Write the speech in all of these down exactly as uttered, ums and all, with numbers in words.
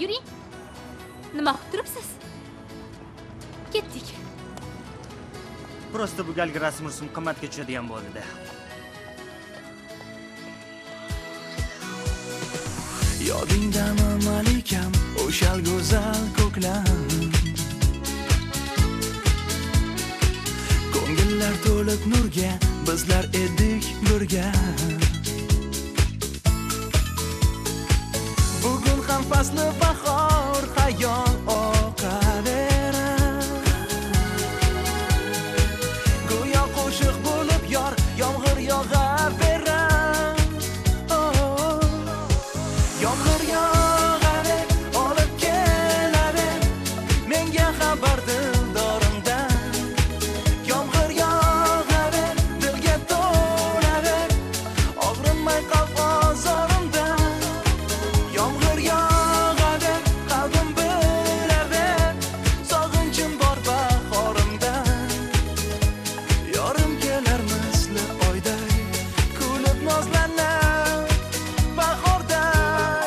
Yuring. Nima qilib turibsiz? Ketdik. Prosta bu galgi rasm rusum qimmatga tushadigan bo'ldi-da. Yodingdami malikam, o'shal go'zal ko'klam. Ko'ngillar to'lib nurga, bizlar edik birga. Bugun ham fasli bahor, xayol oqaverar. Go'yo qo'shiq bo'lib yor, yomg'ir yog'averar. Yomg'ir yog'adi, olib keladi menga xabar dildorimdan. Yomg'ir yog'adi, dilga to'ladi, og'rimay qolib ozorimdan. Yomg'ir yog'adi, qalbim biladi, sog'inchim bor bahorimdan. Yorim kelar misli oyday, kulib nozlanib bahorday.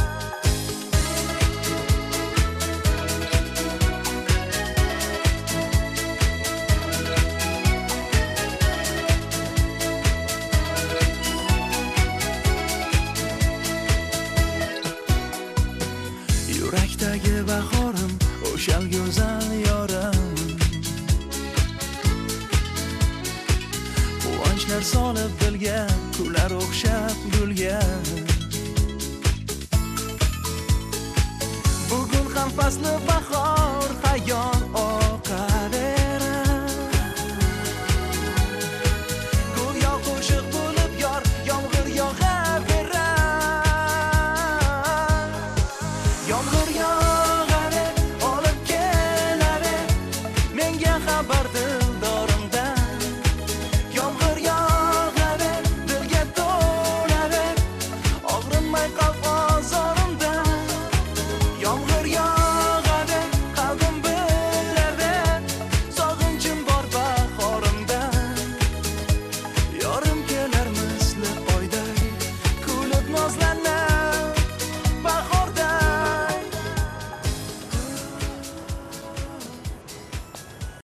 Yurakdagi bahorim, o'shal go'zal yorim. Quvonchlar solib dilga, kular o'xshab gulga. Bugun ham fasli bahor,